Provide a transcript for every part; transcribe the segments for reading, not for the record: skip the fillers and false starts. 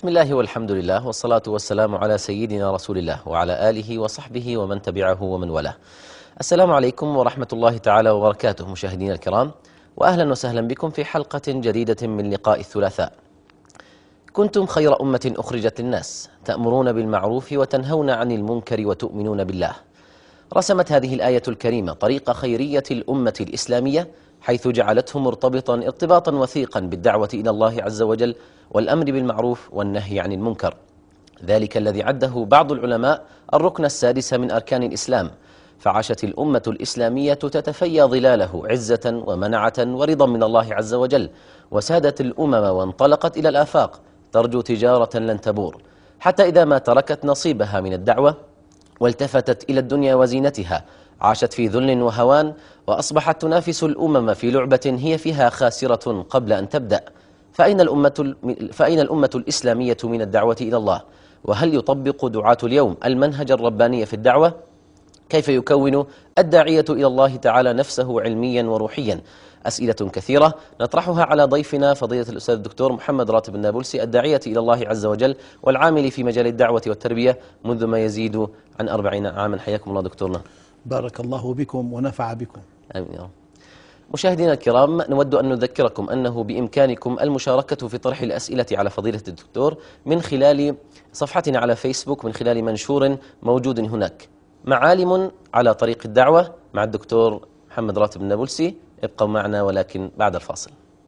بسم الله والحمد لله والصلاة والسلام على سيدنا رسول الله وعلى آله وصحبه ومن تبعه ومن والاه. السلام عليكم ورحمة الله تعالى وبركاته مشاهدينا الكرام، وأهلا وسهلا بكم في حلقة جديدة من لقاء الثلاثاء. كنتم خير أمة أخرجت للناس، تأمرون بالمعروف وتنهون عن المنكر وتؤمنون بالله. رسمت هذه الآية الكريمة طريق خيرية الأمة الإسلامية، حيث جعلته مرتبطا ارتباطا وثيقا بالدعوة إلى الله عز وجل والأمر بالمعروف والنهي عن المنكر، ذلك الذي عده بعض العلماء الركن السادس من أركان الإسلام. فعاشت الأمة الإسلامية تتفيا ظلاله عزة ومنعة ورضا من الله عز وجل، وسادت الأمم وانطلقت إلى الآفاق ترجو تجارة لن تبور، حتى إذا ما تركت نصيبها من الدعوة والتفتت إلى الدنيا وزينتها عاشت في ذل وهوان، وأصبحت تنافس الأمم في لعبة هي فيها خاسرة قبل أن تبدأ. فأين الأمة الإسلامية من الدعوة إلى الله؟ وهل يطبق دعاة اليوم المنهج الرباني في الدعوة؟ كيف يكون الداعية إلى الله تعالى نفسه علميا وروحيا؟ أسئلة كثيرة نطرحها على ضيفنا فضيلة الأستاذ الدكتور محمد راتب النابلسي، الداعية إلى الله عز وجل والعامل في مجال الدعوة والتربية منذ ما يزيد عن 40 عاما. حياكم الله دكتورنا. بارك الله بكم ونفع بكم. آمين يا رب. مشاهدينا الكرام، نود أن نذكركم أنه بإمكانكم المشاركة في طرح الأسئلة على فضيلة الدكتور من خلال صفحتنا على فيسبوك، من خلال منشور موجود هناك، معالم على طريق الدعوة مع الدكتور محمد راتب النابلسي. ابقوا معنا ولكن بعد الفاصل.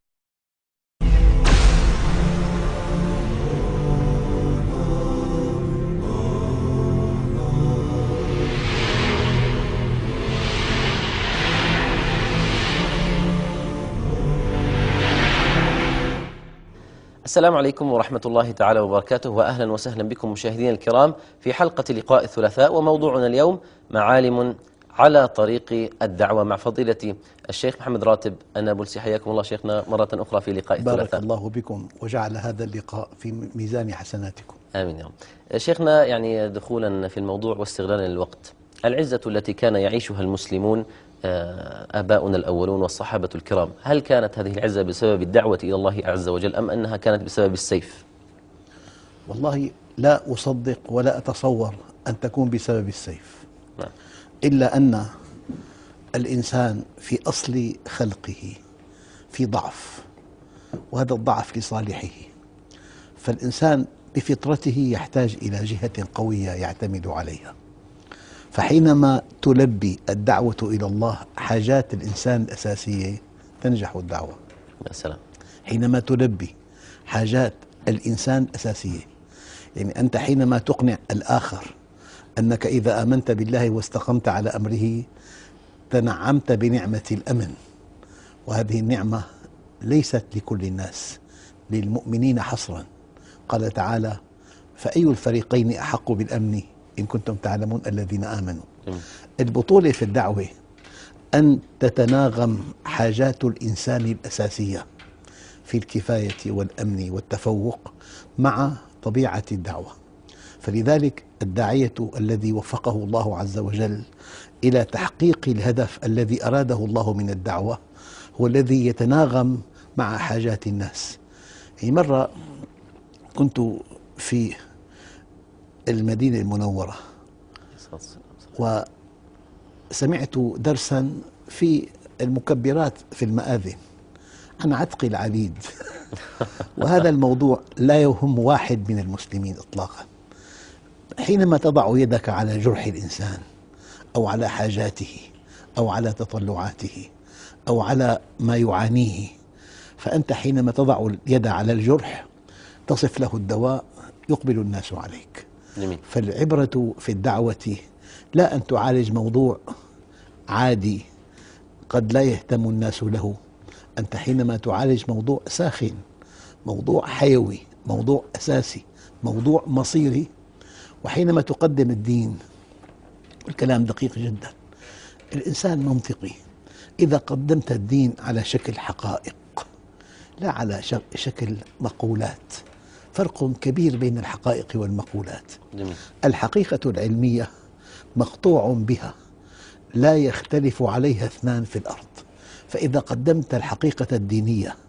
السلام عليكم ورحمة الله تعالى وبركاته، وأهلا وسهلا بكم مشاهدينا الكرام في حلقة لقاء الثلاثاء، وموضوعنا اليوم معالم على طريق الدعوة مع فضيلة الشيخ محمد راتب النابلسي. حياكم الله شيخنا مرة أخرى في لقاء الثلاثاء. بارك الله بكم وجعل هذا اللقاء في ميزان حسناتكم. آمين يا رب. شيخنا، يعني دخولا في الموضوع واستغلالا للوقت، العزة التي كان يعيشها المسلمون آباؤنا الأولون والصحابة الكرام، هل كانت هذه العزة بسبب الدعوة إلى الله عز وجل أم أنها كانت بسبب السيف؟ والله لا أصدق ولا أتصور أن تكون بسبب السيف. نعم. إلا أن الإنسان في أصل خلقه في ضعف، وهذا الضعف لصالحه، فالإنسان بفطرته يحتاج إلى جهة قوية يعتمد عليها. فحينما تلبي الدعوة إلى الله حاجات الإنسان الأساسية تنجح الدعوة. يا سلام. حينما تلبي حاجات الإنسان الأساسية، يعني أنت حينما تقنع الآخر أنك إذا آمنت بالله واستقمت على أمره تنعمت بنعمة الأمن، وهذه النعمة ليست لكل الناس، للمؤمنين حصرا. قال تعالى: فأي الفريقين أحق بالأمن إن كنتم تعلمون الذين آمنوا. البطولة في الدعوة أن تتناغم حاجات الإنسان الأساسية في الكفاية والأمن والتفوق مع طبيعة الدعوة. فلذلك الداعية الذي وفقه الله عز وجل إلى تحقيق الهدف الذي أراده الله من الدعوة هو الذي يتناغم مع حاجات الناس. يعني مرة كنت في المدينة المنورة وسمعت درسا في المكبرات في المآذن عن عتق العبيد وهذا الموضوع لا يهم واحد من المسلمين إطلاقا. حينما تضع يدك على جرح الإنسان أو على حاجاته أو على تطلعاته أو على ما يعانيه، فأنت حينما تضع اليد على الجرح تصف له الدواء يقبل الناس عليك. جميل. فالعبرة في الدعوة لا أن تعالج موضوع عادي قد لا يهتم الناس له، أنت حينما تعالج موضوع ساخن، موضوع حيوي، موضوع أساسي، موضوع مصيري، وحينما تقدم الدين، الكلام دقيق جدا، الإنسان منطقي. إذا قدمت الدين على شكل حقائق لا على شكل مقولات، فرق كبير بين الحقائق والمقولات. جميل. الحقيقة العلمية مقطوع بها، لا يختلف عليها اثنان في الأرض. فإذا قدمت الحقيقة الدينية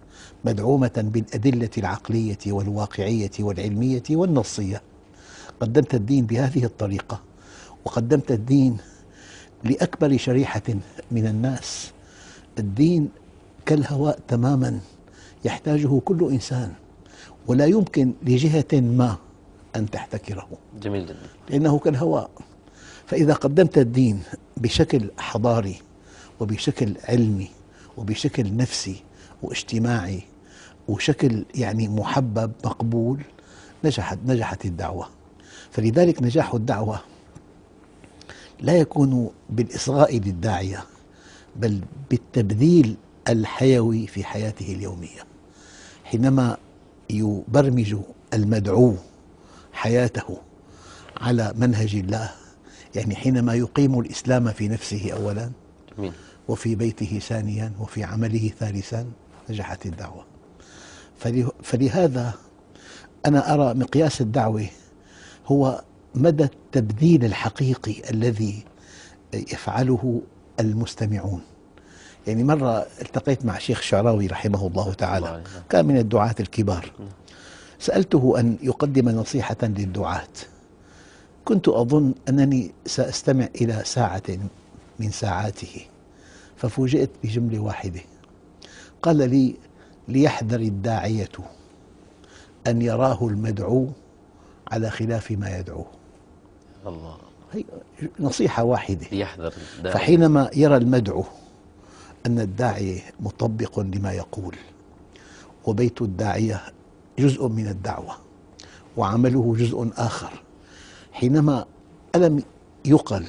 مدعومة بالأدلة العقلية والواقعية والعلمية والنصية. قدمت الدين بهذه الطريقة، وقدمت الدين لأكبر شريحة من الناس. الدين كالهواء تماما، يحتاجه كل إنسان، ولا يمكن لجهة ما أن تحتكره. جميل جدا. لأنه كالهواء. فإذا قدمت الدين بشكل حضاري وبشكل علمي وبشكل نفسي واجتماعي وشكل يعني محبب مقبول، نجحت الدعوة. فلذلك نجاح الدعوة لا يكون بالإصغاء للداعية، بل بالتبذيل الحيوي في حياته اليومية. حينما يبرمج المدعو حياته على منهج الله، يعني حينما يقيم الإسلام في نفسه أولا، وفي بيته ثانيا، وفي عمله ثالثا، نجحت الدعوة. فلهذا أنا أرى مقياس الدعوة هو مدى التبذيل الحقيقي الذي يفعله المستمعون. يعني مرة التقيت مع شيخ شعراوي رحمه الله تعالى، كان من الدعاة الكبار. سألته أن يقدم نصيحة للدعاة. كنت أظن أنني سأستمع إلى ساعة من ساعاته، ففوجئت بجملة واحدة. قال لي: ليحذر الداعية أن يراه المدعو على خلاف ما يدعوه. الله، هي نصيحة واحدة. ليحذر الداعية. فحينما يرى المدعو أن الداعية مطبق لما يقول، وبيت الداعية جزء من الدعوة وعمله جزء آخر، حينما ألم يقل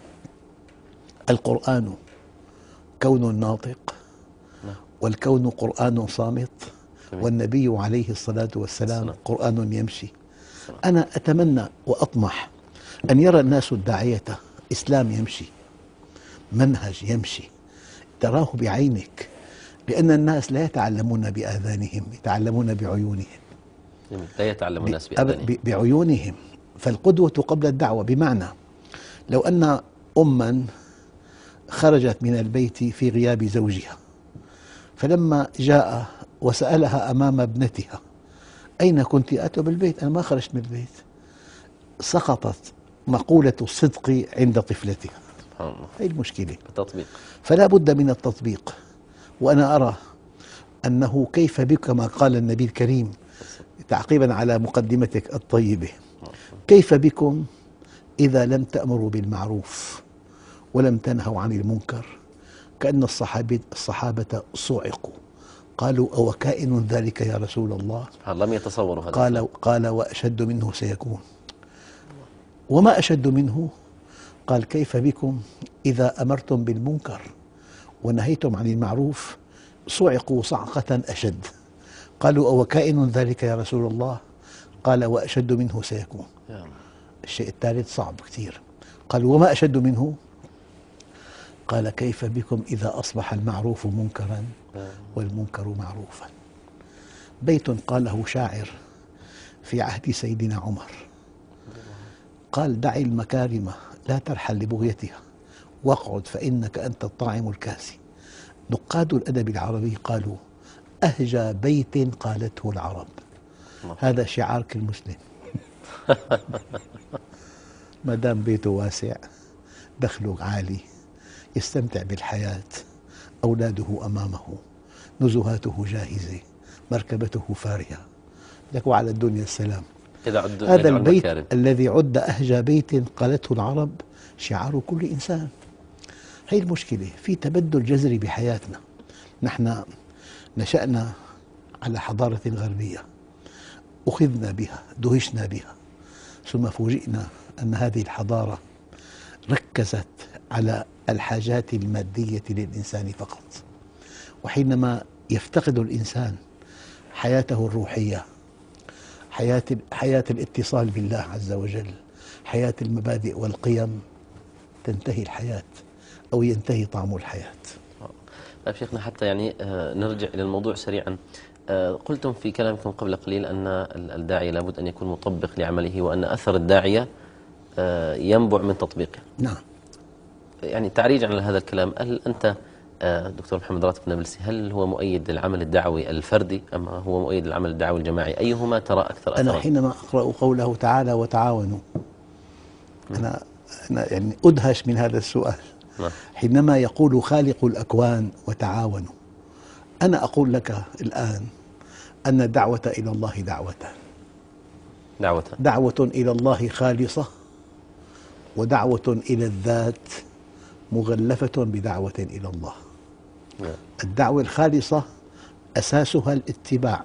القرآن كون ناطق، والكون قرآن صامت، والنبي عليه الصلاة والسلام قرآن يمشي. أنا أتمنى وأطمح أن يرى الناس الداعية إسلام يمشي، منهج يمشي، تراه بعينك، لأن الناس لا يتعلمون بآذانهم، يتعلمون بعيونهم. لا يتعلم الناس بآذانهم، بعيونهم. فالقدوة قبل الدعوة، بمعنى لو أن أما خرجت من البيت في غياب زوجها، فلما جاء وسألها أمام ابنتها: أين كنت؟ أتى بالبيت، أنا ما خرجت من البيت. سقطت مقولة الصدق عند طفلتها. هذه المشكلة. التطبيق. فلا بد من التطبيق. وأنا أرى أنه كيف بك، كما قال النبي الكريم تعقيبا على مقدمتك الطيبة: كيف بكم إذا لم تأمروا بالمعروف ولم تنهوا عن المنكر؟ كأن الصحابة صعقوا، قالوا: أو كائن ذلك يا رسول الله؟ لم يتصوروا هذا. قال: وأشد منه سيكون. وما أشد منه؟ قال: كيف بكم إذا أمرتم بالمنكر ونهيتم عن المعروف؟ صعقوا صعقة أشد. قالوا: أو كائن ذلك يا رسول الله؟ قال: وأشد منه سيكون. الشيء الثالث صعب كثير. قالوا: وما أشد منه؟ قال: كيف بكم إذا أصبح المعروف منكرا والمنكر معروفا؟ بيت قاله شاعر في عهد سيدنا عمر، قال: دع المكارم لا ترحل لبغيتها، واقعد فإنك أنت الطاعم الكاسي. نقاد الأدب العربي قالوا: أهجى بيت قالته العرب. هذا شعار كل مسلم. ما دام بيته واسع، دخله عالي، يستمتع بالحياة، أولاده أمامه، نزهاته جاهزة، مركبته فارهة، لك وعلى الدنيا السلام. هذا البيت الذي عد أهجى بيت قالته العرب شعار كل إنسان. هي المشكلة، في تبدل جذري بحياتنا. نحن نشأنا على حضارة غربية، أخذنا بها، دهشنا بها، ثم فوجئنا أن هذه الحضارة ركزت على الحاجات المادية للإنسان فقط. وحينما يفتقد الإنسان حياته الروحية، حياة الاتصال بالله عز وجل، حياة المبادئ والقيم، تنتهي الحياة أو ينتهي طعم الحياة. طيب شيخنا، حتى يعني نرجع إلى الموضوع سريعا. قلتم في كلامكم قبل قليل أن الداعية لابد أن يكون مطبق لعمله، وأن أثر الداعية ينبع من تطبيقه. نعم. يعني تعريج على هذا الكلام، هل أنت دكتور محمد راتب نابلسي، هل هو مؤيد للعمل الدعوي الفردي أم هو مؤيد للعمل الدعوي الجماعي؟ أيهما ترى أكثر أنا أثرا؟ حينما أقرأ قوله تعالى وتعاونوا، أنا يعني أدهش من هذا السؤال. نعم. حينما يقول خالق الأكوان وتعاونوا، أنا أقول لك الآن أن الدعوة إلى الله دعوة إلى الله خالصة، ودعوة إلى الذات مغلفة بدعوة إلى الله. نعم. الدعوة الخالصة أساسها الاتباع،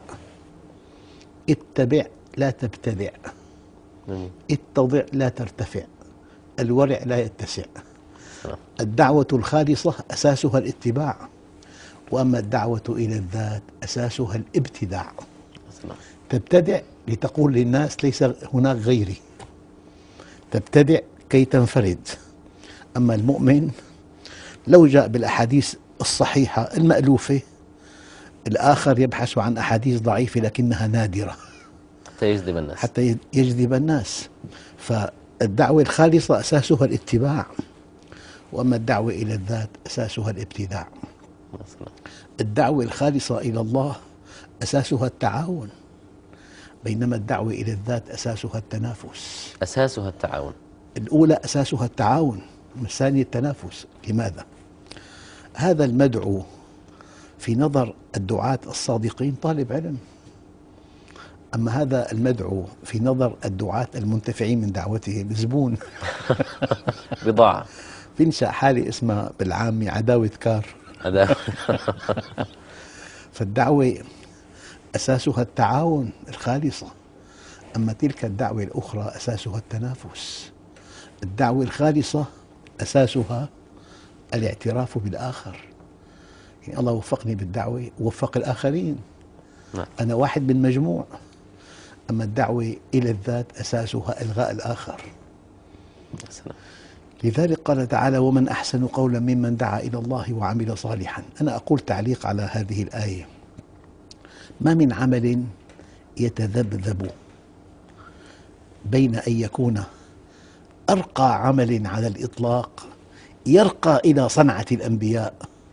اتبع لا تبتدع، جميل. اتضع لا ترتفع، الورع لا يتسع. سلام. الدعوة الخالصة أساسها الاتباع، وأما الدعوة إلى الذات أساسها الابتداع. سلام. تبتدع لتقول للناس ليس هناك غيري، تبتدع كي تنفرد. أما المؤمن لو جاء بالأحاديث الصحيحة المألوفة، الآخر يبحث عن أحاديث ضعيفة لكنها نادرة حتى يجذب الناس. فالدعوة الخالصة أساسها الاتباع، وأما الدعوة إلى الذات أساسها الابتداع. الدعوة الخالصة إلى الله أساسها التعاون، بينما الدعوة إلى الذات أساسها التنافس. أساسها التعاون. الأولى أساسها التعاون، الثانية التنافس. لماذا؟ هذا المدعو في نظر الدعاة الصادقين طالب علم، أما هذا المدعو في نظر الدعاة المنتفعين من دعوته زبون. بضاعة. بينشأ حالة اسمها بالعامة عداوة كار. فالدعوة أساسها التعاون الخالصة، أما تلك الدعوة الأخرى أساسها التنافس. الدعوة الخالصة أساسها الاعتراف بالآخر، يعني الله وفقني بالدعوة ووفق الآخرين، أنا واحد من مجموع. أما الدعوة إلى الذات أساسها إلغاء الآخر. لذلك قال تعالى ومن أحسن قولا ممن دعا إلى الله وعمل صالحا. أنا أقول تعليق على هذه الآية: ما من عمل يتذبذب بين أن يكون أرقى عمل على الإطلاق يرقى إلى صنعة الأنبياء،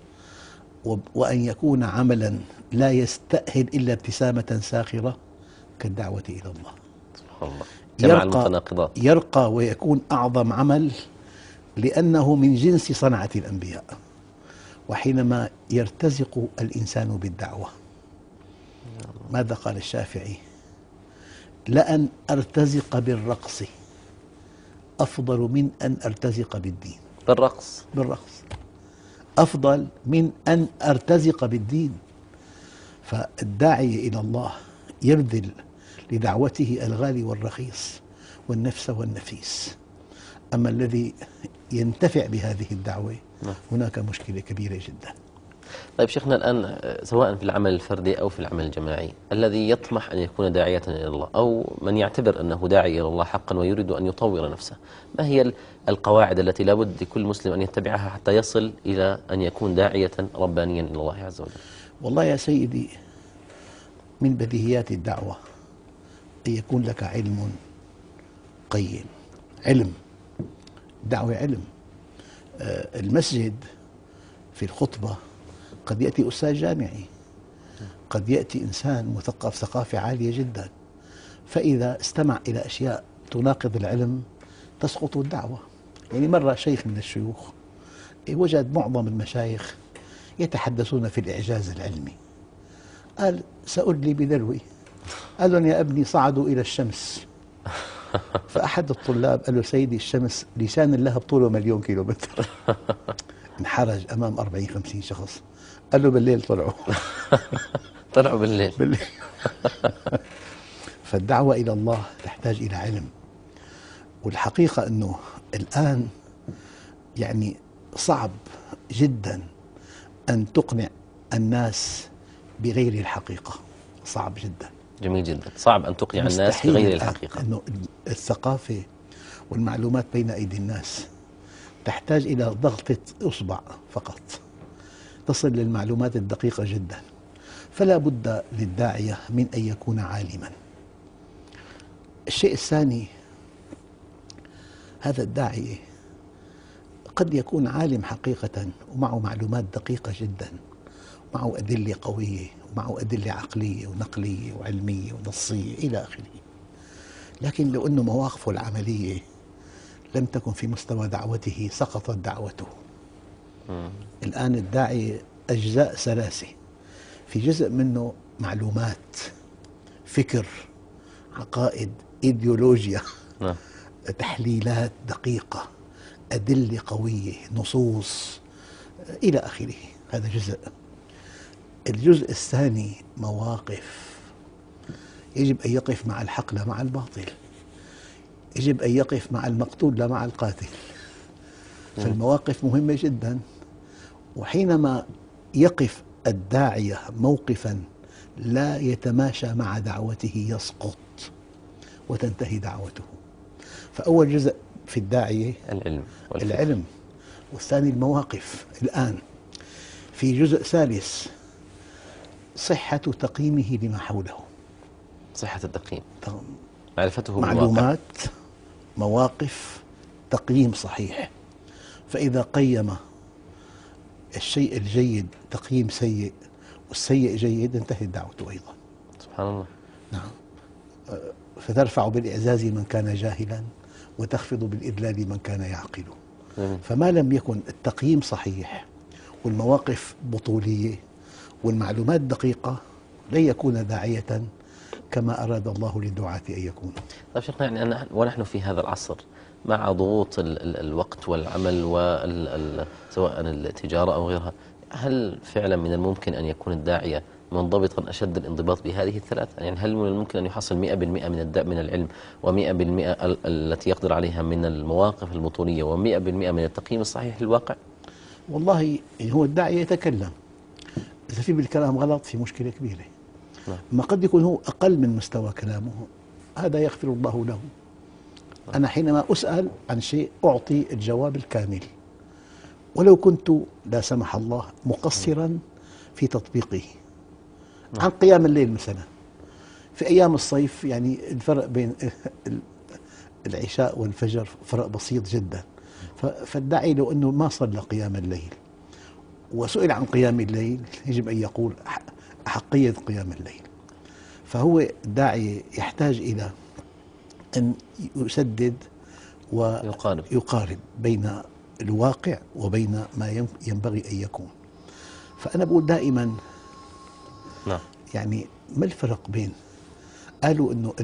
وأن يكون عملا لا يستأهل إلا ابتسامة ساخرة كالدعوة إلى الله. سبحان الله. جمع المتناقضات. يرقى ويكون أعظم عمل لأنه من جنس صنعة الأنبياء. وحينما يرتزق الإنسان بالدعوة، ماذا قال الشافعي؟ لأن أرتزق بالرقص أفضل من أن أرتزق بالدين. بالرقص أفضل من أن أرتزق بالدين. فالداعي إلى الله يبذل لدعوته الغالي والرخيص والنفس والنفيس. أما الذي ينتفع بهذه الدعوة هناك مشكلة كبيرة جدا. طيب شيخنا، الآن سواء في العمل الفردي أو في العمل الجماعي، الذي يطمح أن يكون داعية إلى الله أو من يعتبر أنه داعي إلى الله حقا ويريد أن يطور نفسه، ما هي القواعد التي لا بد لكل مسلم أن يتبعها حتى يصل إلى أن يكون داعية ربانيا إلى الله عز وجل؟ والله يا سيدي، من بديهيات الدعوة أن يكون لك علم قيم. علم، دعوة علم. المسجد في الخطبة قد يأتي أستاذ جامعي، قد يأتي إنسان مثقف ثقافة عالية جدا، فإذا استمع إلى أشياء تناقض العلم تسقط الدعوة. يعني مرة شيخ من الشيوخ وجد معظم المشايخ يتحدثون في الإعجاز العلمي، قال سأدلي بدلوي. قال لهم يا ابني صعدوا إلى الشمس. فأحد الطلاب قال له سيدي الشمس لسان لها بطوله 1,000,000 كيلومتر. انحرج أمام 40-50 شخص، قال له بالليل طلعوا. طلعوا بالليل. فالدعوة إلى الله تحتاج إلى علم. والحقيقة أنه الآن يعني صعب جدا أن تقنع الناس بغير الحقيقة، صعب جدا. جميل جدا. صعب أن تقنع الناس بغير الحقيقة. أنه الثقافة والمعلومات بين أيدي الناس تحتاج إلى ضغطة إصبع فقط تصل للمعلومات الدقيقة جدا. فلا بد للداعية من أن يكون عالما. الشيء الثاني، هذا الداعية قد يكون عالم حقيقة ومعه معلومات دقيقة جدا، معه أدلة قوية ومعه أدلة عقلية ونقلية وعلمية ونصية إلى آخره، لكن لو أنه مواقفه العملية لم تكن في مستوى دعوته سقطت دعوته. الآن الداعية أجزاء ثلاثة، في جزء منه معلومات، فكر، عقائد، إيديولوجيا، نعم. تحليلات دقيقة، أدلة قوية، نصوص إلى آخره. هذا جزء. الجزء الثاني مواقف، يجب أن يقف مع الحق لا مع الباطل، يجب أن يقف مع المقتول لا مع القاتل. فالمواقف مهمة جدا، وحينما يقف الداعية موقفا لا يتماشى مع دعوته يسقط وتنتهي دعوته. فأول جزء في الداعية العلم، والثاني المواقف. الآن في جزء ثالث صحة تقييمه لما حوله. صحة التقييم، معرفته معلومات، مواقف، تقييم صحيح. فإذا قيم الشيء الجيد تقييم سيء والسيء جيد انتهت دعوته أيضا. سبحان الله. نعم. فترفع بالإعزاز من كان جاهلا وتخفض بالإذلال من كان يعقل. فما لم يكن التقييم صحيح والمواقف بطولية والمعلومات دقيقة لن يكون داعية كما أراد الله للدعاة أن يكونوا. طيب شيخنا، يعني ونحن في هذا العصر مع ضغوط الوقت والعمل سواء التجارة أو غيرها، هل فعلا من الممكن أن يكون الداعية منضبطا أشد الانضباط بهذه الثلاث؟ يعني هل من الممكن أن يحصل 100% من العلم، و100% التي يقدر عليها من المواقف البطولية، و100% من التقييم الصحيح للواقع؟ والله هو الداعية يتكلم، إذا في بالكلام غلط في مشكلة كبيرة. ما قد يكون هو أقل من مستوى كلامه، هذا يغفر الله له. أنا حينما أسأل عن شيء أعطي الجواب الكامل، ولو كنت لا سمح الله مقصرا في تطبيقه. عن قيام الليل مثلا، في أيام الصيف يعني الفرق بين العشاء والفجر فرق بسيط جدا. فالداعي لو أنه ما صلى قيام الليل وسئل عن قيام الليل يجب أن يقول أحقية قيام الليل. فهو الداعي يحتاج إلى أن يسدد ويقارب بين الواقع وبين ما ينبغي أن يكون. فأنا بقول دائما يعني ما الفرق بين، قالوا أنه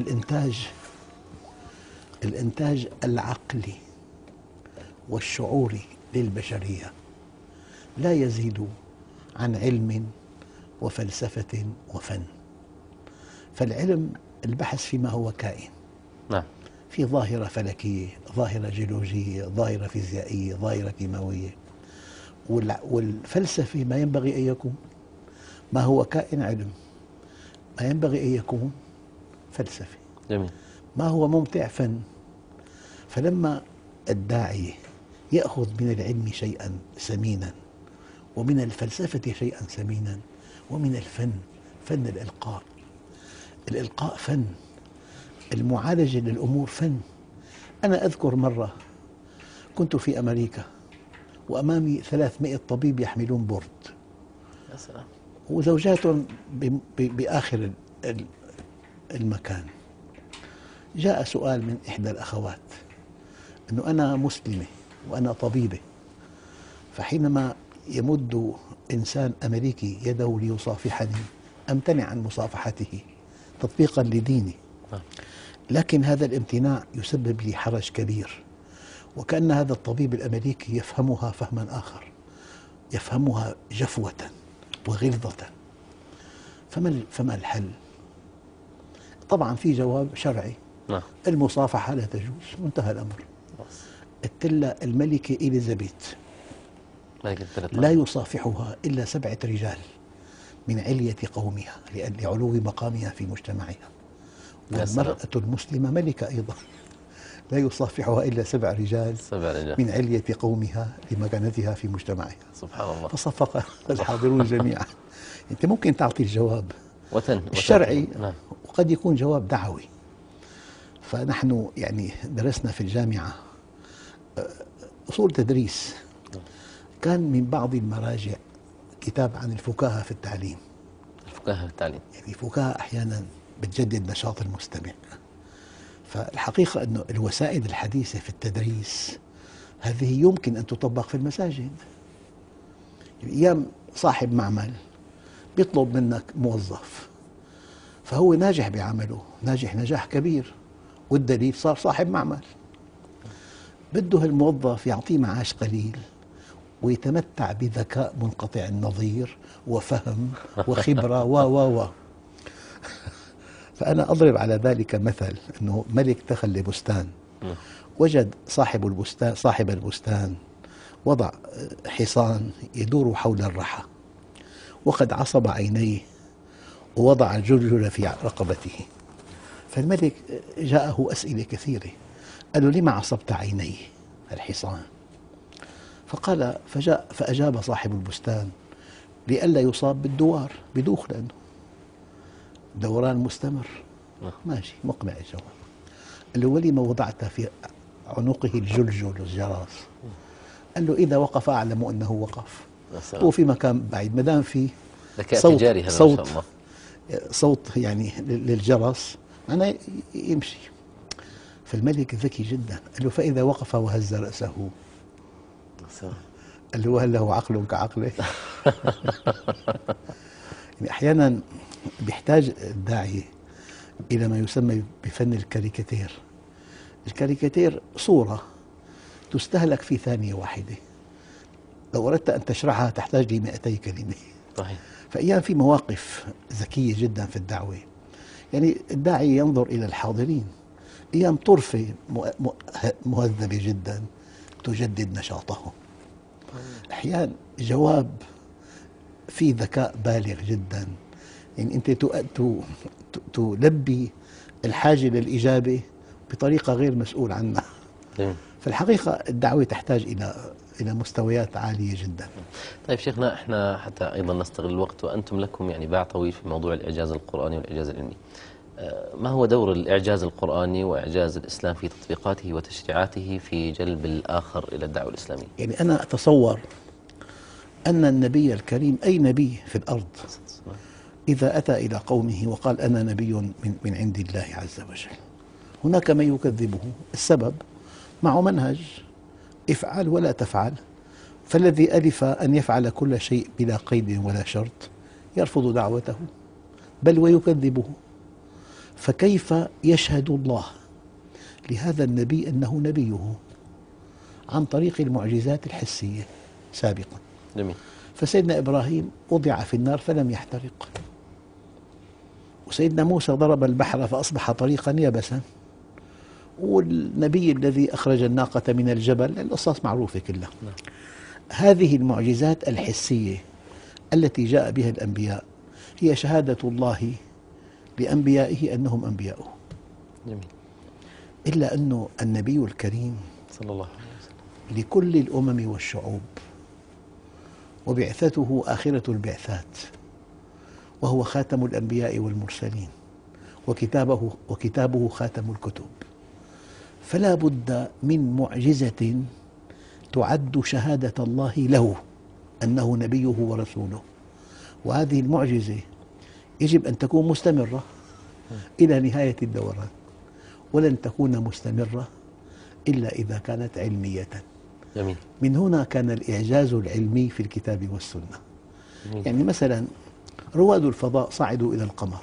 الإنتاج العقلي والشعوري للبشرية لا يزيد عن علم وفلسفة وفن. فالعلم البحث فيما هو كائن، في ظاهرة فلكية، ظاهرة جيولوجية، ظاهرة فيزيائية، ظاهرة كيماوية. والفلسفة ما ينبغي أن يكون، ما هو كائن علم، ما ينبغي أن يكون فلسفة. جميل. ما هو ممتع فن. فلما الداعية يأخذ من العلم شيئا ثمينا، ومن الفلسفة شيئا ثمينا، ومن الفن فن الإلقاء فن، المعالجة للأمور فن. أنا أذكر مرة كنت في أمريكا وأمامي 300 طبيب يحملون بورد، يا سلام، وزوجاتهم بآخر المكان. جاء سؤال من إحدى الأخوات أنه أنا مسلمة وأنا طبيبة، فحينما يمد إنسان أمريكي يده ليصافحني أمتنع عن مصافحته تطبيقا لديني، لكن هذا الامتناع يسبب لي حرج كبير، وكأن هذا الطبيب الأمريكي يفهمها فهما آخر، يفهمها جفوة وغلظة. فما الحل؟ طبعا في جواب شرعي، المصافحة لا تجوز، منتهى الأمر. التلة الملكة إليزابيث لا يصافحها إلا 7 رجال من علية قومها لعلو مقامها في مجتمعها، والمرأة المسلمة ملكة أيضا لا يصافحها إلا 7 رجال من علية قومها لمكانتها في مجتمعها. سبحان الله. فصفق الحاضرون جميعا. أنت ممكن تعطي الجواب الشرعي وقد يكون جواب دعوي. فنحن يعني درسنا في الجامعة أصول تدريس، كان من بعض المراجع كتاب عن الفكاهة في التعليم. الفكاهة في التعليم. يعني الفكاهة أحيانا بتجدد نشاط المستمع. فالحقيقة أنه الوسائل الحديثة في التدريس هذه يمكن أن تطبق في المساجد. أيام صاحب معمل بيطلب منك موظف، فهو ناجح بعمله، ناجح نجاح كبير، والدليل صار صاحب معمل. بده الموظف يعطيه معاش قليل ويتمتع بذكاء منقطع النظير وفهم وخبرة و فأنا أضرب على ذلك مثل، أنه ملك دخل لبستان، وجد صاحب البستان وضع حصان يدور حول الرحى، وقد عصب عينيه ووضع الجلجل في رقبته. فالملك جاءه أسئلة كثيرة، قال له: لما عصبت عينيه الحصان؟ فأجاب صاحب البستان: لئلا يصاب بالدوار، بدوخ، لأنه دوران مستمر ماشي مقنع الجواب. قال له: ولما وضعت في عنقه الجلجل الجرس؟ قال له: إذا وقف أعلم أنه وقف. هو في مكان بعيد، ما دام في صوت يعني للجرس معناه يمشي. فالملك ذكي جدا، قال له: فإذا وقف وهز رأسه؟ قال له: وهل له عقل كعقله؟ يعني أحيانا بيحتاج الداعية إلى ما يسمى بفن الكاريكاتير. الكاريكاتير صورة تستهلك في ثانية واحدة، لو أردت أن تشرحها تحتاج ل200 كلمة. صحيح. فأيام في مواقف ذكية جدا في الدعوة، يعني الداعية ينظر إلى الحاضرين، أيام طرفة مهذبة جدا تجدد نشاطهم، أحيانا جواب في ذكاء بالغ جدا، يعني أنت تلبي الحاجة للإجابة بطريقة غير مسؤول عنها. فالحقيقة الدعوة تحتاج إلى مستويات عالية جدا. طيب شيخنا، احنا حتى أيضا نستغل الوقت، وأنتم لكم يعني باع طويل في موضوع الإعجاز القرآني والإعجاز العلمي. ما هو دور الإعجاز القرآني وإعجاز الإسلام في تطبيقاته وتشريعاته في جلب الآخر إلى الدعوة الإسلامية؟ يعني أنا أتصور أن النبي الكريم، أي نبي في الأرض، إذا أتى إلى قومه وقال: أنا نبي من عند الله عز وجل، هناك من يكذبه. السبب معه منهج: افعل ولا تفعل. فالذي ألف أن يفعل كل شيء بلا قيد ولا شرط يرفض دعوته بل ويكذبه. فكيف يشهد الله لهذا النبي أنه نبيه؟ عن طريق المعجزات الحسية سابقا. جميل. فسيدنا إبراهيم وضع في النار فلم يحترق، وسيدنا موسى ضرب البحر فأصبح طريقا يبسا، والنبي الذي أخرج الناقة من الجبل، القصص معروفة كلها. هذه المعجزات الحسية التي جاء بها الأنبياء هي شهادة الله لأنبيائه أنهم أنبياؤه. جميل. إلا أنه النبي الكريم صلى الله عليه وسلم لكل الأمم والشعوب، وبعثته آخرة البعثات، وهو خاتم الأنبياء والمرسلين، وكتابه خاتم الكتب. فلا بد من معجزة تعد شهادة الله له أنه نبيه ورسوله، وهذه المعجزة يجب أن تكون مستمرة إلى نهاية الدوران، ولن تكون مستمرة إلا إذا كانت علمية. جميل. من هنا كان الإعجاز العلمي في الكتاب والسنة. جميل. يعني مثلا رواد الفضاء صعدوا إلى القمر،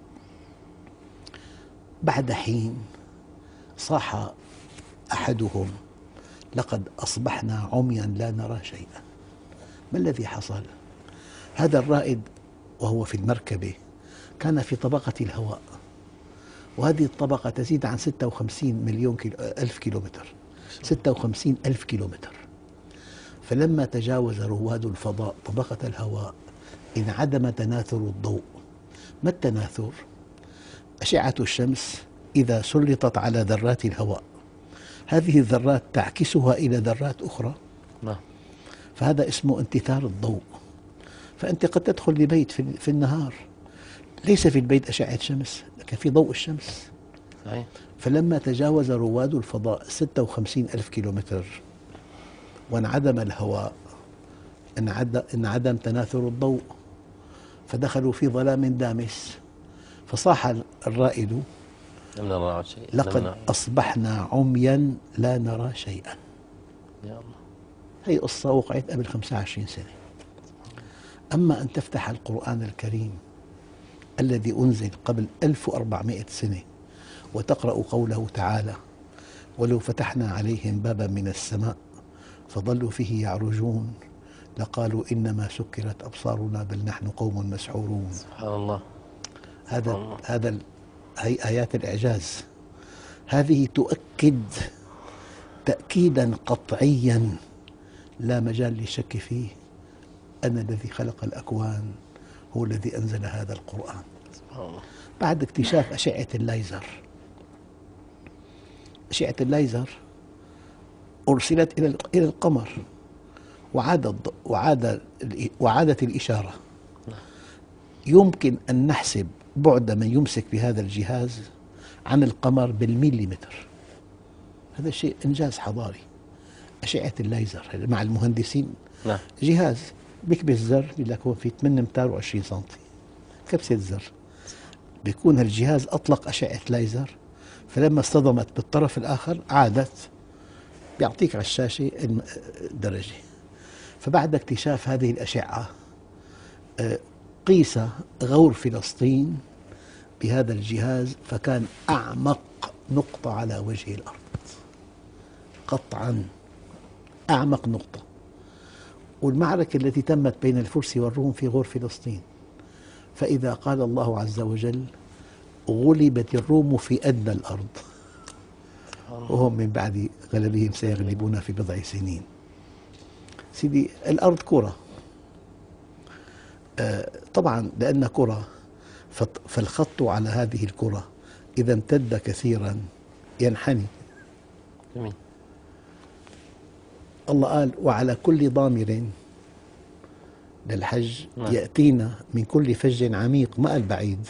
بعد حين صاح أحدهم: لقد أصبحنا عميا لا نرى شيئا. ما الذي حصل؟ هذا الرائد وهو في المركبة كان في طبقة الهواء، وهذه الطبقة تزيد عن 56 مليون ألف كيلومتر، 56 ألف كيلومتر. فلما تجاوز رواد الفضاء طبقة الهواء انعدم تناثر الضوء. ما التناثر؟ أشعة الشمس إذا سلطت على ذرات الهواء، هذه الذرات تعكسها إلى ذرات أخرى، فهذا اسمه انتثار الضوء. فأنت قد تدخل لبيت في النهار ليس في البيت أشعة شمس، لكن في ضوء الشمس. صحيح. فلما تجاوز رواد الفضاء 56 ألف كيلومتر وانعدم الهواء، إن عدم تناثر الضوء، فدخلوا في ظلام دامس، فصاح الرائد: لم نرى شيء، لقد أصبحنا عميا لا نرى شيئا. يا الله. هي قصة وقعت قبل 25 سنة. أما أن تفتح القرآن الكريم الذي أنزل قبل 1400 سنة وتقرأ قوله تعالى: ولو فتحنا عليهم بابا من السماء فظلوا فيه يعرجون لقالوا إنما سكرت أبصارنا بل نحن قوم مسحورون. سبحان الله. هي آيات الإعجاز. هذه تؤكد تأكيدا قطعيا لا مجال للشك فيه أن الذي خلق الأكوان هو الذي أنزل هذا القرآن. سبحان الله. بعد اكتشاف أشعة الليزر. أشعة الليزر أرسلت إلى القمر وعادت الإشارة. يمكن أن نحسب بعد من يمسك بهذا الجهاز عن القمر بالمليمتر. هذا شيء إنجاز حضاري. أشعة الليزر مع المهندسين جهاز بيكبس زر يقول لك هون في 8 أمتار و20 سنتي، كبسة زر بيكون الجهاز أطلق أشعة ليزر، فلما اصطدمت بالطرف الآخر عادت، بيعطيك على الشاشة الدرجة. فبعد اكتشاف هذه الأشعة قيس غور فلسطين بهذا الجهاز فكان أعمق نقطة على وجه الأرض قطعا، أعمق نقطة. والمعركة التي تمت بين الفرس والروم في غور فلسطين، فإذا قال الله عز وجل: غلبت الروم في أدنى الأرض وهم من بعد غلبهم سيغلبون في بضع سنين. سيدي، الأرض كرة، طبعا لأن كرة فالخط على هذه الكرة إذا امتد كثيرا ينحني. جميل. الله قال: وعلى كل ضامر للحج يأتينا من كل فج عميق. ما قال بعيد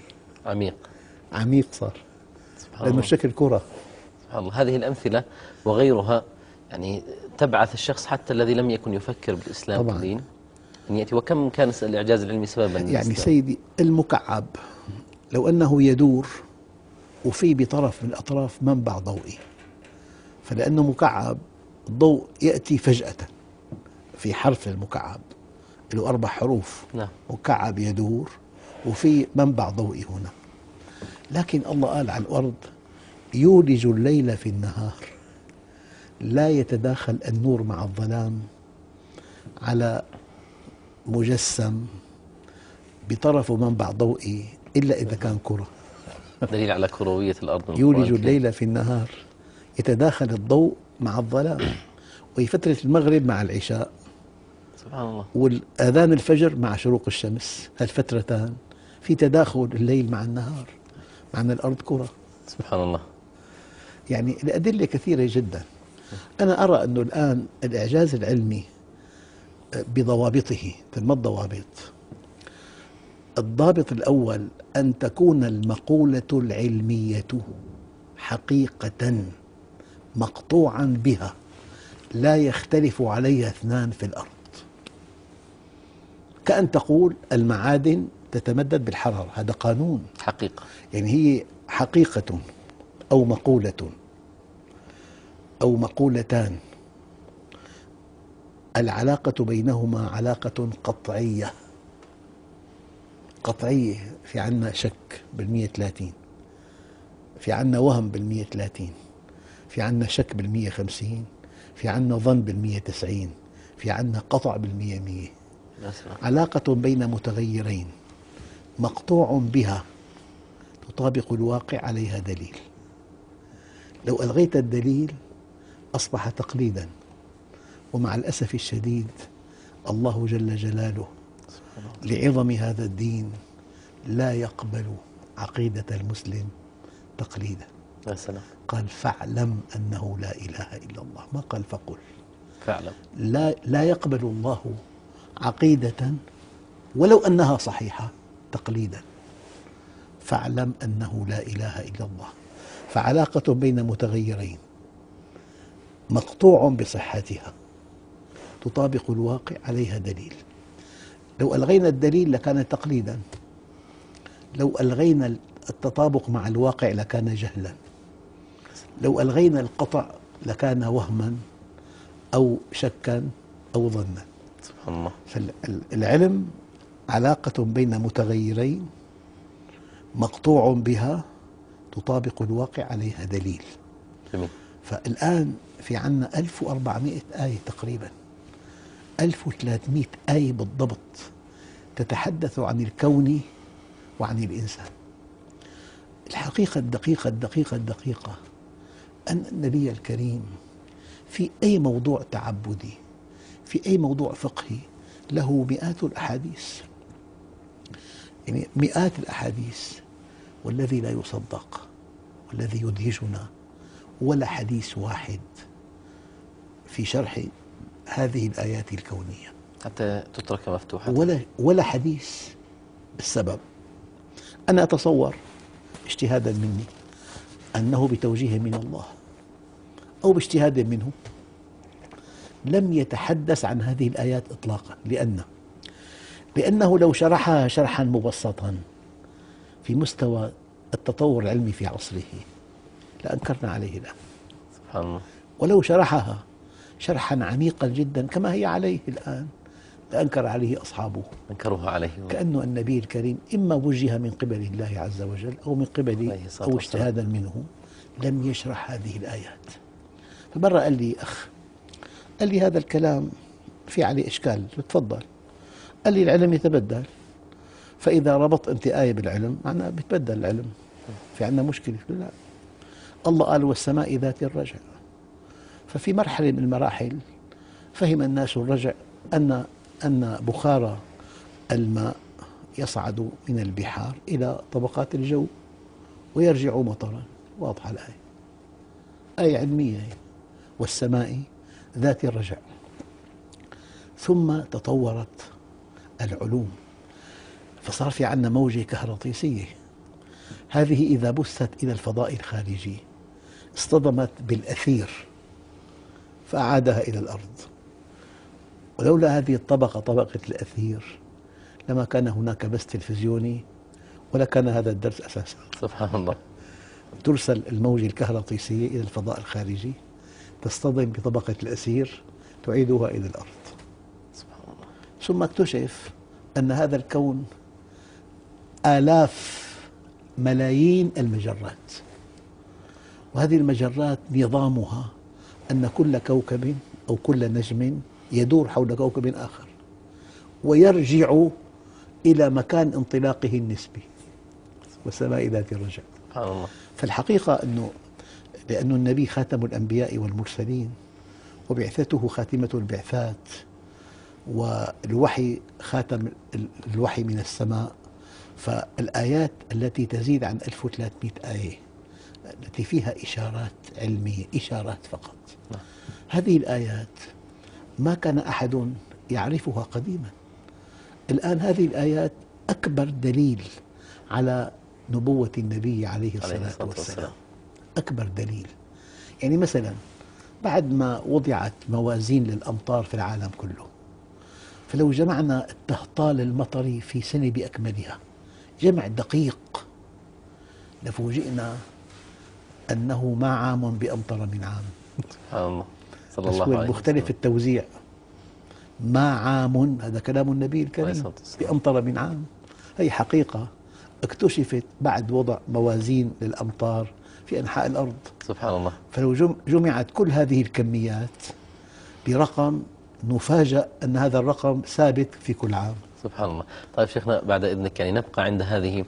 عميق صار، لأنه شكل كرة. سبحان الله. هذه الأمثلة وغيرها يعني تبعث الشخص حتى الذي لم يكن يفكر بالإسلام كدين أن يأتي. وكم كان الإعجاز العلمي سببا يعني سيدي، المكعب لو أنه يدور وفي بطرف من الأطراف منبع ضوئي، فلأنه مكعب الضوء يأتي فجأة في حرف المكعب له 4 حروف. مكعب يدور وفي منبع ضوئي هنا. لكن الله قال على الأرض: يولج الليل في النهار، لا يتداخل النور مع الظلام على مجسم بطرفه منبع ضوئي إلا إذا كان كرة. دليل على كروية الأرض. يولج الليل في النهار، يتداخل الضوء مع الظلام، وهي فترة المغرب مع العشاء. سبحان الله. والآذان الفجر مع شروق الشمس، هالفترتان في تداخل الليل مع النهار، مع أن الأرض كرة. سبحان الله. يعني الأدلة كثيرة جدا. أنا أرى أنه الآن الإعجاز العلمي بضوابطه، ما الضوابط؟ الضابط الأول أن تكون المقولة العلمية حقيقة مقطوعا بها لا يختلف عليها 2 في الأرض. كأن تقول المعادن تتمدد بالحرارة، هذا قانون حقيقة، يعني هي حقيقة أو مقولة أو مقولتان، العلاقة بينهما علاقة قطعية. في عنا شك بال130، في عنا وهم بال130، في عنا شك بال150، في عنا ظن بال190، في عنا قطع بال100. علاقة بين متغيرين مقطوع بها تطابق الواقع، عليها دليل. لو ألغيت الدليل أصبح تقليدا. ومع الأسف الشديد الله جل جلاله لعظم هذا الدين لا يقبل عقيدة المسلم تقليدا. قال: فاعلم أنه لا إله إلا الله، ما قال فقل. فاعلم. لا يقبل الله عقيدة ولو أنها صحيحة تقليدا. فاعلم أنه لا إله إلا الله. فعلاقة بين متغيرين مقطوع بصحتها تطابق الواقع عليها دليل. لو ألغينا الدليل لكان تقليدا، لو ألغينا التطابق مع الواقع لكان جهلا، لو ألغينا القطع لكان وهما أو شكا أو ظنا. سبحان الله. فالعلم علاقة بين متغيرين مقطوع بها تطابق الواقع عليها دليل. جميل. فالآن في عنا 1400 آية تقريبا، 1300 آية بالضبط تتحدث عن الكون وعن الإنسان. الحقيقة الدقيقة أن النبي الكريم في أي موضوع تعبدي، في أي موضوع فقهي، له مئات الأحاديث، يعني مئات الأحاديث. والذي لا يصدق والذي يدهشنا ولا حديث واحد في شرح هذه الآيات الكونية، حتى تترك مفتوحة، ولا حديث. السبب أنا أتصور اجتهادا مني أنه بتوجيه من الله أو باجتهاد منه لم يتحدث عن هذه الآيات إطلاقا، لأنه لو شرحها شرحا مبسطا في مستوى التطور العلمي في عصره لأنكرنا عليه الآن. سبحان الله. ولو شرحها شرحا عميقا جدا كما هي عليه الآن لأنكر عليه أصحابه، أنكروها عليه، كأنه النبي الكريم إما وجه من قبل الله عز وجل أو من قبل أو اجتهادا منه لم يشرح هذه الآيات. فمرة قال لي أخ، قال لي هذا الكلام في عليه إشكال. تفضل. قال لي العلم يتبدل، فإذا ربط أنت آية بالعلم معناه بيتبدل العلم، في عندنا مشكلة. لا، الله قال والسماء ذات الرجع. ففي مرحلة من المراحل فهم الناس الرجع أن بخار الماء يصعد من البحار إلى طبقات الجو ويرجع مطرا. واضحة الآية، آية علمية هي. والسماء ذات الرجع. ثم تطورت العلوم فصار في عندنا موجة كهرطيسية، هذه إذا بثت إلى الفضاء الخارجي اصطدمت بالأثير فأعادها إلى الأرض. ولولا هذه الطبقة، طبقة الأثير، لما كان هناك بث تلفزيوني ولا كان هذا الدرس أساسا. سبحان الله. ترسل الموجة الكهرطيسية إلى الفضاء الخارجي، تصطدم بطبقة الأثير، تعيدها إلى الأرض. سبحان الله. ثم اكتشف أن هذا الكون آلاف ملايين المجرات، وهذه المجرات نظامها أن كل كوكب أو كل نجم يدور حول كوكب آخر ويرجع إلى مكان انطلاقه النسبي. والسماء ذات الرجع. سبحان الله. فالحقيقة لأن النبي خاتم الأنبياء والمرسلين وبعثته خاتمة البعثات، والوحي خاتم الوحي من السماء. فالآيات التي تزيد عن 1300 آية التي فيها إشارات علمية، إشارات فقط، هذه الآيات ما كان أحد يعرفها قديما. الآن هذه الآيات أكبر دليل على نبوة النبي عليه الصلاة والسلام، أكبر دليل. يعني مثلا بعد ما وضعت موازين للأمطار في العالم كله، فلو جمعنا التهطال المطري في سنة بأكملها جمع دقيق لفوجئنا أنه ما عام بأمطر من عام. سبحان الله. صلى الله عليه وسلم. مختلف التوزيع. ما عام، هذا كلام النبي الكريم، بأمطر من عام. هي حقيقة اكتشفت بعد وضع موازين للأمطار في أنحاء الأرض. سبحان الله. فلو جمعت كل هذه الكميات برقم نفاجأ أن هذا الرقم ثابت في كل عام. سبحان الله. طيب شيخنا، بعد إذنك يعني نبقى عند هذه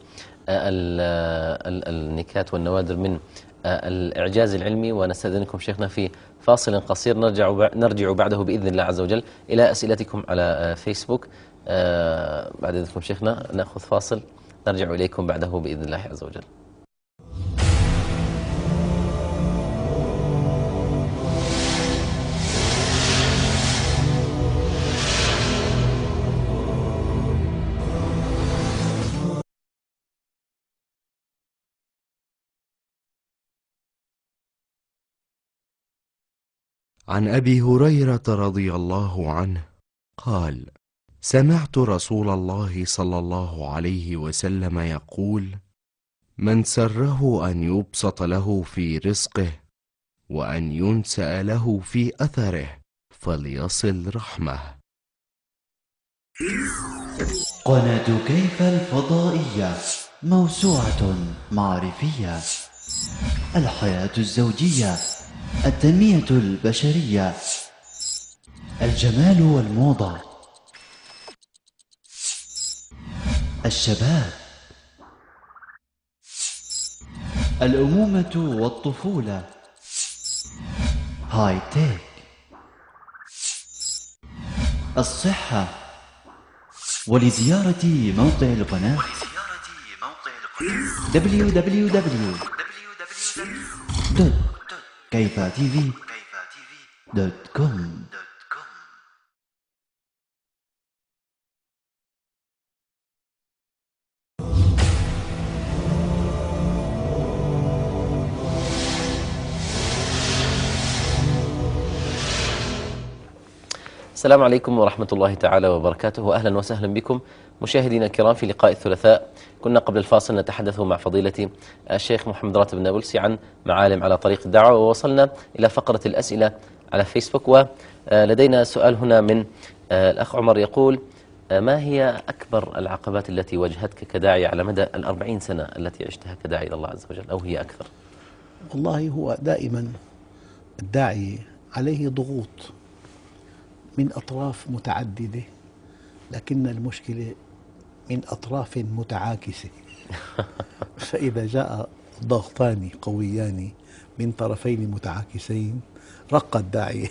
النكات والنوادر من الإعجاز العلمي، ونستأذنكم شيخنا في فاصل قصير نرجع بعده بإذن الله عز وجل إلى أسئلتكم على فيسبوك. بعد إذنكم شيخنا نأخذ فاصل، نرجع إليكم بعده بإذن الله عز وجل. عن أبي هريرة رضي الله عنه قال: سمعت رسول الله صلى الله عليه وسلم يقول: من سره أن يبسط له في رزقه وأن ينسأ له في أثره فليصل رحمه. قناة كيف الفضائية موسوعة معرفية. الحياة الزوجية، التنمية البشرية، الجمال والموضة، الشباب، الأمومة والطفولة، هاي تيك، الصحة. ولزيارة موقع القناة www.kayfatv.com. السلام عليكم ورحمة الله تعالى وبركاته، وأهلا وسهلا بكم مشاهدينا الكرام في لقاء الثلاثاء. كنا قبل الفاصل نتحدث مع فضيلة الشيخ محمد راتب النابلسي عن معالم على طريق الدعوة، ووصلنا إلى فقرة الأسئلة على فيسبوك. ولدينا سؤال هنا من الأخ عمر يقول: ما هي أكبر العقبات التي واجهتك كداعي على مدى 40 سنة التي عشتها كداعي إلى الله عز وجل، أو هي أكثر؟ والله هو دائما الداعي عليه ضغوط من أطراف متعددة، لكن المشكلة من أطراف متعاكسة. فإذا جاء ضغطان قويان من طرفين متعاكسين رق الداعية.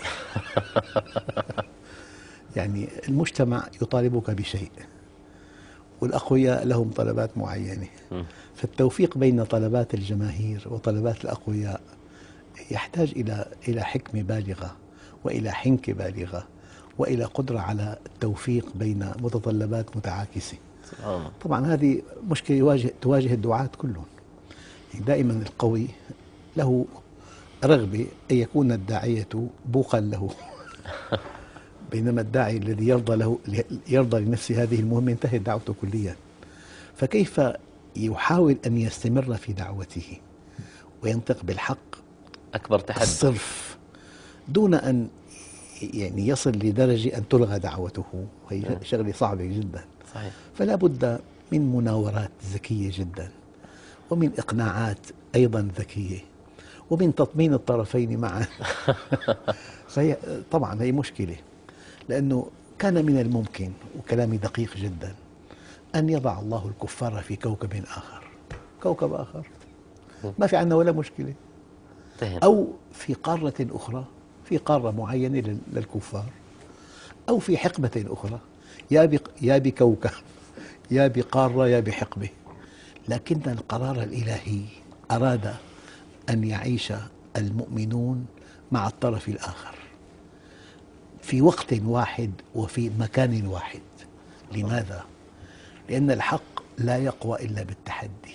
يعني المجتمع يطالبك بشيء، والأقوياء لهم طلبات معينة، فالتوفيق بين طلبات الجماهير وطلبات الأقوياء يحتاج إلى حكمة بالغة، وإلى حنكة بالغة، وإلى قدرة على التوفيق بين متطلبات متعاكسة. طبعا هذه مشكلة تواجه الدعاة كلهم. يعني دائما القوي له رغبة أن يكون الداعية بوقا له، بينما الداعي الذي يرضى لنفسه هذه المهمة انتهت دعوته كليا. فكيف يحاول أن يستمر في دعوته وينطق بالحق أكبر تحدي الصرف دون أن يعني يصل لدرجة أن تلغى دعوته، وهي شغلة صعبة جدا. صحيح. فلا فلا بد من مناورات ذكية جدا، ومن إقناعات أيضا ذكية، ومن تطمين الطرفين معا. فهي طبعا هي مشكلة، لأنه كان من الممكن، وكلامي دقيق جدا، أن يضع الله الكفار في كوكب آخر، كوكب آخر ما في عندنا ولا مشكلة، أو في قارة أخرى، في قارة معينة للكفار، أو في حقبة أخرى، يا بكوكب يا بقارة يا بحقبة. لكن القرار الإلهي أراد أن يعيش المؤمنون مع الطرف الآخر في وقت واحد وفي مكان واحد. لماذا؟ لأن الحق لا يقوى إلا بالتحدي.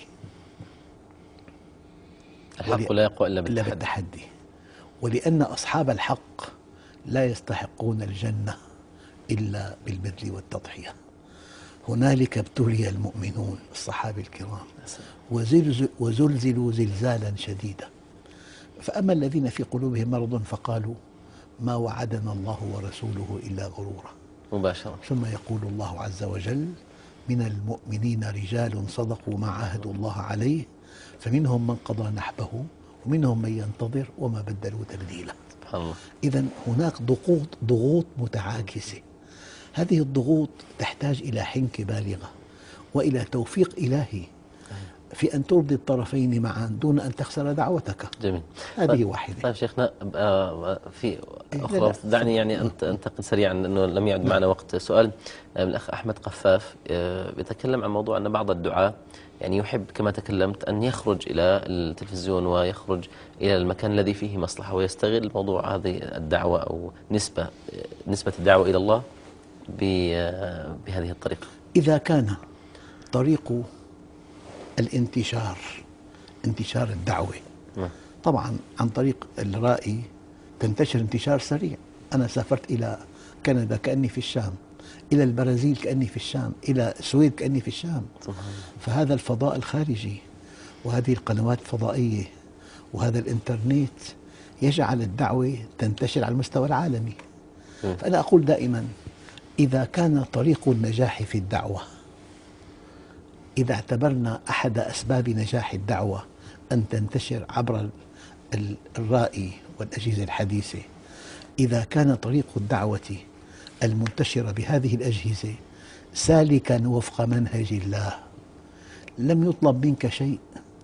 الحق لا يقوى إلا بالتحدي. ولأن أصحاب الحق لا يستحقون الجنة إلا بالبذل والتضحية. هنالك ابتلي المؤمنون الصحابة الكرام وزلزلوا زلزالا شديدا، فأما الذين في قلوبهم مرض فقالوا ما وعدنا الله ورسوله إلا غرورا مباشرة. ثم يقول الله عز وجل من المؤمنين رجال صدقوا ما عاهدوا الله عليه فمنهم من قضى نحبه ومنهم من ينتظر وما بدلوا تبديلا. إذن هناك ضغوط متعاكسة. هذه الضغوط تحتاج إلى حنكة بالغة وإلى توفيق إلهي في أن ترضي الطرفين معا دون أن تخسر دعوتك. جميل. هذه واحدة. طيب شيخنا، في أخرى دعني يعني أنتقل سريعا لأنه لم يعد معنا وقت. سؤال من الأخ أحمد قفاف يتكلم عن موضوع أن بعض الدعاة يعني يحب كما تكلمت أن يخرج إلى التلفزيون ويخرج إلى المكان الذي فيه مصلحة ويستغل موضوع هذه الدعوة أو نسبة الدعوة إلى الله بهذه الطريقة. إذا كان طريق الانتشار الدعوة طبعا عن طريق الرائي تنتشر انتشار سريع. أنا سافرت إلى كندا كأني في الشام، إلى البرازيل كأني في الشام، إلى السويد كأني في الشام. فهذا الفضاء الخارجي وهذه القنوات الفضائية وهذا الإنترنت يجعل الدعوة تنتشر على المستوى العالمي. فأنا أقول دائما إذا كان طريق النجاح في الدعوة، إذا اعتبرنا أحد أسباب نجاح الدعوة أن تنتشر عبر الرائي والأجهزة الحديثة، إذا كان طريق الدعوة المنتشرة بهذه الأجهزة سالكا وفق منهج الله لم يطلب منك شيء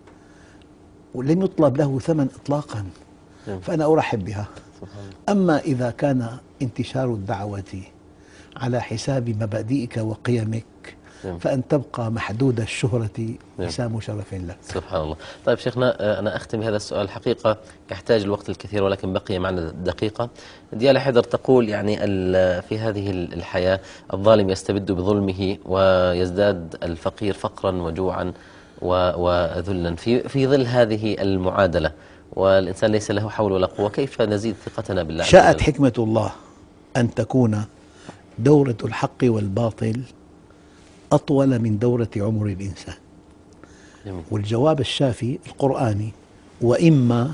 ولم يطلب له ثمن إطلاقا، فأنا أرحب بها. أما إذا كان انتشار الدعوة على حساب مبادئك وقيمك فأن تبقى محدود الشهرة وسام شرف لك. سبحان الله. طيب شيخنا، أنا أختم بهذا السؤال، الحقيقة يحتاج الوقت الكثير ولكن بقي معنا دقيقة. ديالا حيدر تقول يعني في هذه الحياة الظالم يستبد بظلمه ويزداد الفقير فقرا وجوعا وذلا. في ظل هذه المعادلة والإنسان ليس له حول ولا قوة، كيف نزيد ثقتنا بالله؟ شاءت حكمة الله أن تكون دورة الحق والباطل أطول من دورة عمر الإنسان. جميل. والجواب الشافي القرآني: وإما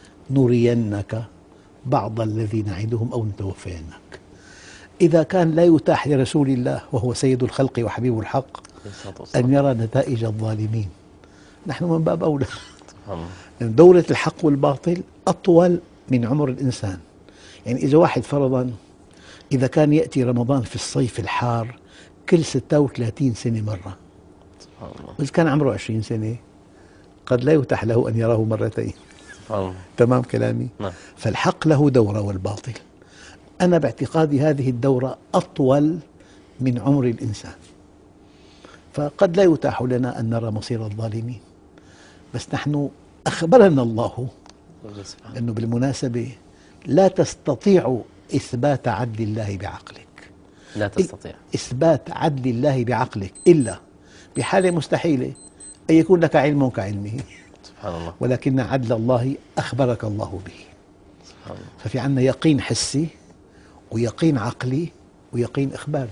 نرينك بعض الذي نعدهم أو نتوفينك. إذا كان لا يتاح لرسول الله وهو سيد الخلق وحبيب الحق أن يرى نتائج الظالمين، نحن من باب أولى. دورة الحق والباطل أطول من عمر الإنسان. يعني إذا واحد فرضا إذا كان يأتي رمضان في الصيف الحار كل 36 سنة مرة، وإذا كان عمره 20 سنة قد لا يتاح له أن يراه مرتين. تمام كلامي؟ نعم. فالحق له دورة والباطل. أنا باعتقادي هذه الدورة أطول من عمر الإنسان، فقد لا يتاح لنا أن نرى مصير الظالمين، بس نحن أخبرنا الله أنه بالمناسبة لا تستطيع إثبات عدل الله بعقلك. لا تستطيع إثبات عدل الله بعقلك إلا بحالة مستحيلة أن يكون لك علم كعلمه. سبحان الله. ولكن عدل الله أخبرك الله به. سبحان الله. ففي عندنا يقين حسي ويقين عقلي ويقين إخباري.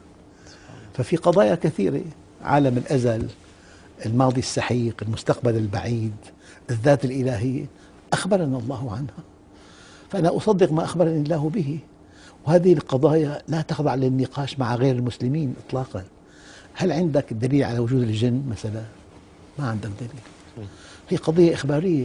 ففي قضايا كثيرة، عالم الأزل، الماضي السحيق، المستقبل البعيد، الذات الإلهية، أخبرنا الله عنها، فأنا أصدق ما أخبرني الله به. وهذه القضايا لا تخضع للنقاش مع غير المسلمين إطلاقا. هل عندك دليل على وجود الجن مثلا؟ ما عندك دليل. هي قضية إخبارية،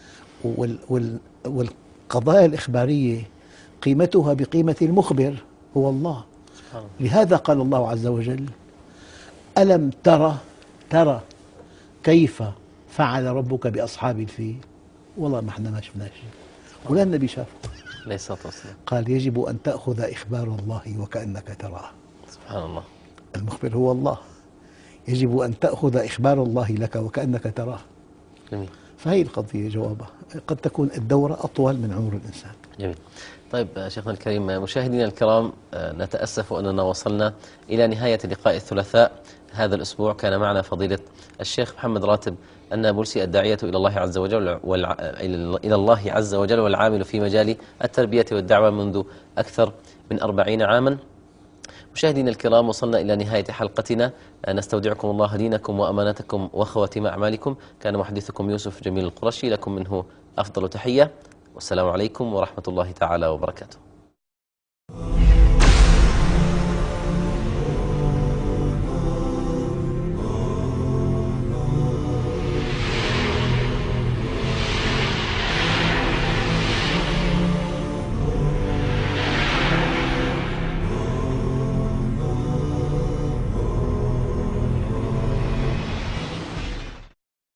والقضايا الإخبارية قيمتها بقيمة المخبر هو الله. لهذا قال الله عز وجل: ألم ترى كيف فعل ربك بأصحاب الفيل؟ والله ما احنا ما شفنا شيء ولا النبي شافه. قال: يجب أن تأخذ إخبار الله وكأنك تراه. سبحان الله. المخبر هو الله، يجب أن تأخذ إخبار الله لك وكأنك تراه. جميل. فهي القضية جوابها، قد تكون الدورة أطول من عمر الإنسان. جميل. طيب شيخنا الكريم، مشاهدينا الكرام، نتأسف أننا وصلنا إلى نهاية لقاء الثلاثاء هذا الأسبوع. كان معنا فضيلة الشيخ محمد راتب النابلسي، الداعية إلى الله عز وجل إلى الله عز وجل والعامل في مجال التربية والدعوة منذ أكثر من 40 عاما. مشاهدينا الكرام، وصلنا إلى نهاية حلقتنا. نستودعكم الله دينكم وأمانتكم وخواتم أعمالكم. كان محدثكم يوسف جميل القرشي، لكم منه أفضل تحية، والسلام عليكم ورحمة الله تعالى وبركاته.